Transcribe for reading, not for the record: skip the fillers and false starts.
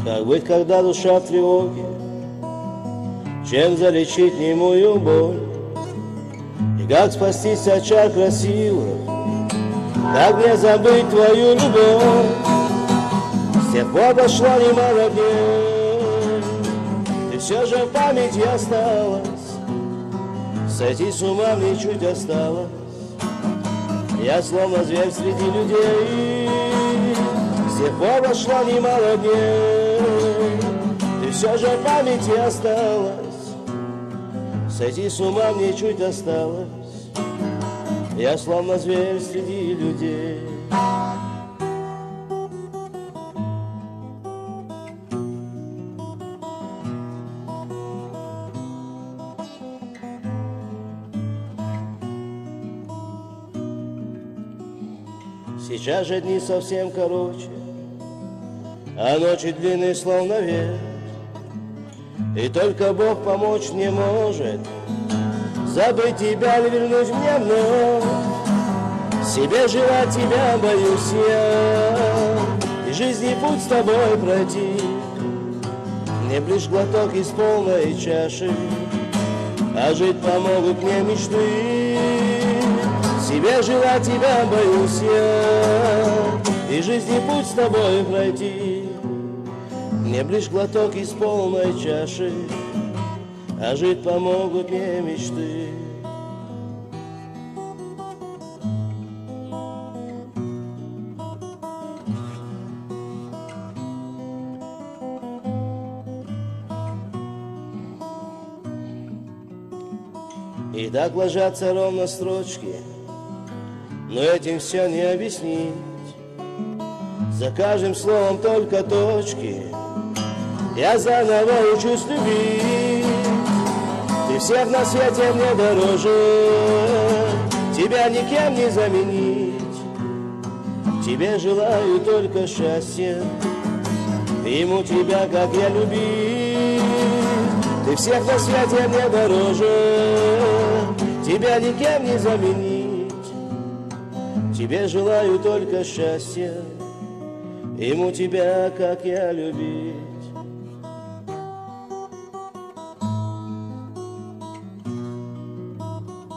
Как быть, когда душа в тревоге? Чем залечить немую боль? И как спастись от чар красивых? Как мне забыть твою любовь? С тех пор прошло немало дней, и все же в памяти осталось. Сойти с ума мне чуть осталось. Я словно зверь среди людей. С тех пор прошло немало дней, и все же в памяти осталось. Сойти с ума мне чуть осталось. Я словно зверь среди людей. Сейчас же дни совсем короче, а ночи длинные, словно век. И только Бог помочь мне может забыть тебя или вернуть мне вновь. Себе желать тебя боюсь я, и жизни путь с тобой пройти. Мне б лишь глоток из полной чаши, а жить помогут мне мечты. Себе желать тебя боюсь я, и жизни путь с тобой пройти. Мне б лишь глоток из полной чаши, а жить помогут мне мечты. И так ложатся ровно строчки, но этим все не объяснить. За каждым словом только точки. Я заново учусь любить. Ты всех на свете мне дороже, тебя никем не заменить. Тебе желаю только счастья, ему тебя, как я, любить. Ты всех на свете мне дороже, тебя никем не заменить. Тебе желаю только счастья, ему тебя, как я, любить.